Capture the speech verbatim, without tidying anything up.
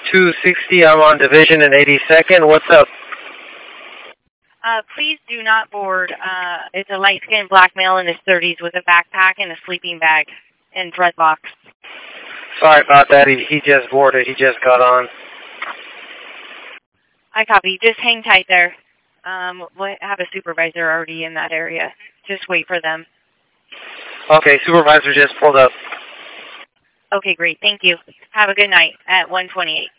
two sixty, I'm on Division and eighty-second. What's up? Uh, please do not board. Uh, it's a light-skinned black male in his thirties with a backpack and a sleeping bag and dreadlocks. Sorry about that. He, he just boarded. He just got on. I copy. Just hang tight there. Um, we'll have a supervisor already in that area. Just wait for them. Okay, supervisor just pulled up. Okay, great. Thank you. Have a good night at one twenty-eight.